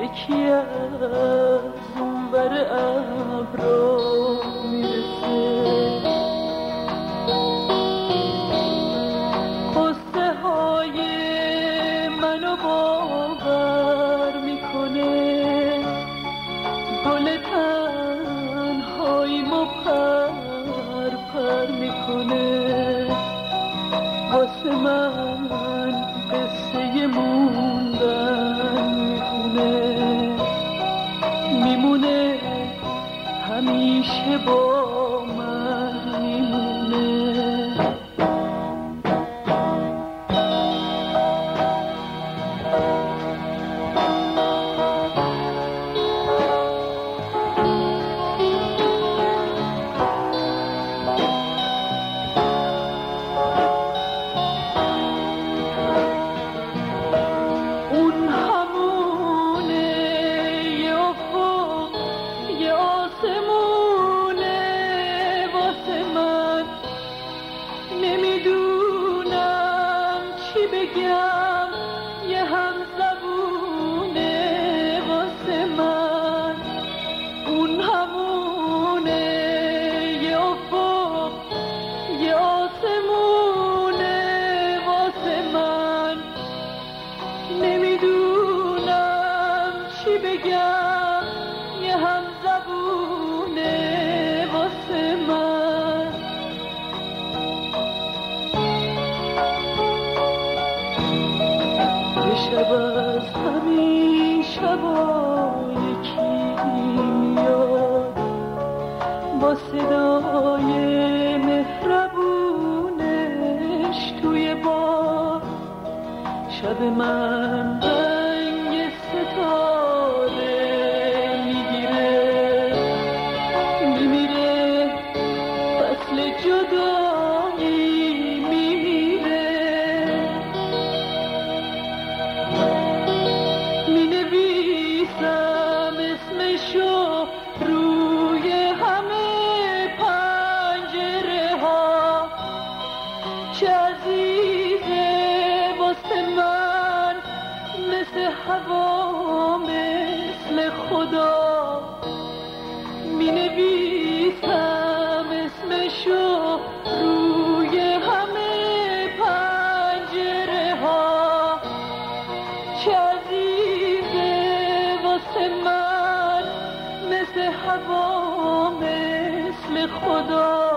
یکی از اونور ابرا میرسه. قصه های منو باور میکنه، گل تنهاییمو پر پر میکنه. واسه من قصه موندن میمونه، همیشه با من میمونه. شب از همین شبا یکی میاد با صدای مهربونش توی باد. شب من رنگ ستاره میگیره، میمیره فصل جدایی میمیره. مینویسم اسمشو روی همه پنجره ها، چه عزیزه واسه من مثل هوا مثل خدا. مینویسم اسمشو روی همه پنجره ها، چه عزیزه واسه من مثل هوا مثل خدا.